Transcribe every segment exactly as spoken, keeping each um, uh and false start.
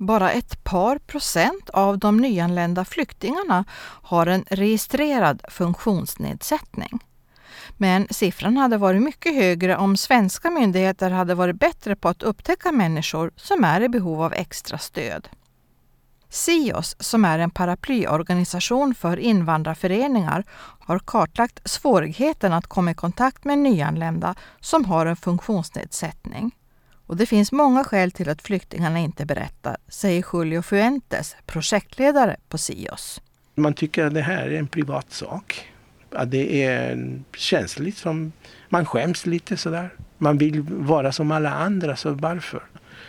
Bara ett par procent av de nyanlända flyktingarna har en registrerad funktionsnedsättning. Men siffran hade varit mycket högre om svenska myndigheter hade varit bättre på att upptäcka människor som är i behov av extra stöd. SIOS, som är en paraplyorganisation för invandrarföreningar, har kartlagt svårigheten att komma i kontakt med nyanlända som har en funktionsnedsättning. Och det finns många skäl till att flyktingarna inte berättar, säger Julio Fuentes, projektledare på SIOS. Man tycker att det här är en privat sak. Att det är känsligt, som man skäms lite sådär. Man vill vara som alla andra, så varför?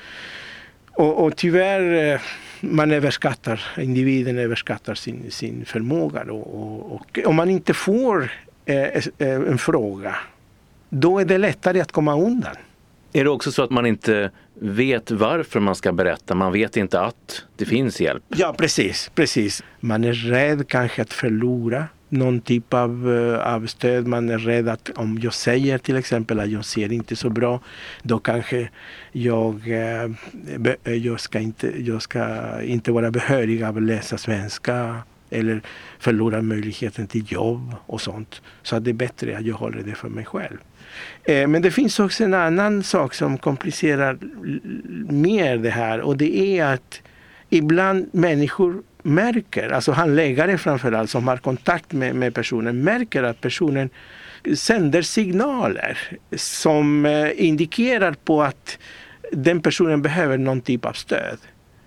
Och, och tyvärr, man överskattar, individen överskattar sin, sin förmåga. Då, och, och om man inte får eh, en fråga, då är det lättare att komma undan. Är det också så att man inte vet varför man ska berätta? Man vet inte att det finns hjälp? Ja, precis. precis. Man är rädd kanske att förlora någon typ av, av stöd. Man är rädd att om jag säger till exempel att jag ser inte så bra, då kanske jag, jag, ska, inte, jag ska inte vara behörig att läsa svenska eller förlora möjligheten till jobb och sånt. Så att det är bättre att jag håller det för mig själv. Men det finns också en annan sak som komplicerar mer det här, och det är att ibland människor märker, alltså handläggare framförallt som har kontakt med, med personen, märker att personen sänder signaler som indikerar på att den personen behöver någon typ av stöd.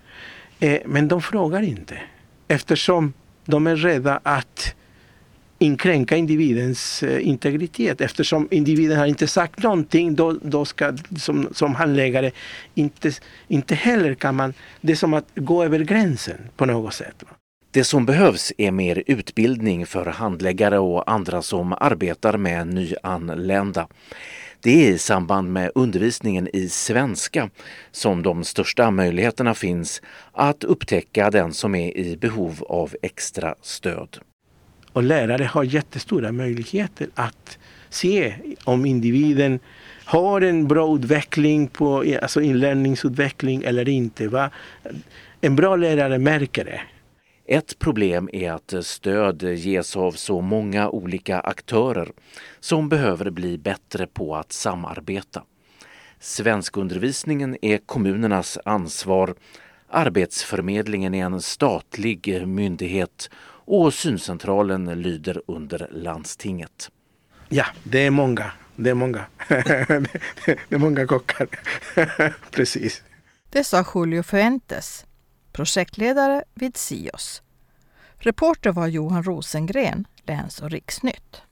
Men de frågar inte, eftersom de är rädda att inkränka individens integritet. Eftersom individen har inte sagt någonting, då, då ska som, som handläggare inte, inte heller kan man, det är som att gå över gränsen på något sätt. Det som behövs är mer utbildning för handläggare och andra som arbetar med nyanlända. Det är i samband med undervisningen i svenska som de största möjligheterna finns att upptäcka den som är i behov av extra stöd. Och lärare har jättestora möjligheter att se om individen har en bra utveckling på, alltså inlärningsutveckling eller inte. Va? En bra lärare märker det. Ett problem är att stöd ges av så många olika aktörer som behöver bli bättre på att samarbeta. Svenskundervisningen är kommunernas ansvar, arbetsförmedlingen är en statlig myndighet och syncentralen lyder under landstinget. Ja, det är många. Det är många. Det är många kockar. Precis. Det sa Julio Fuentes, projektledare vid SIOS. Reporter var Johan Rosengren, Läns- och Riksnytt.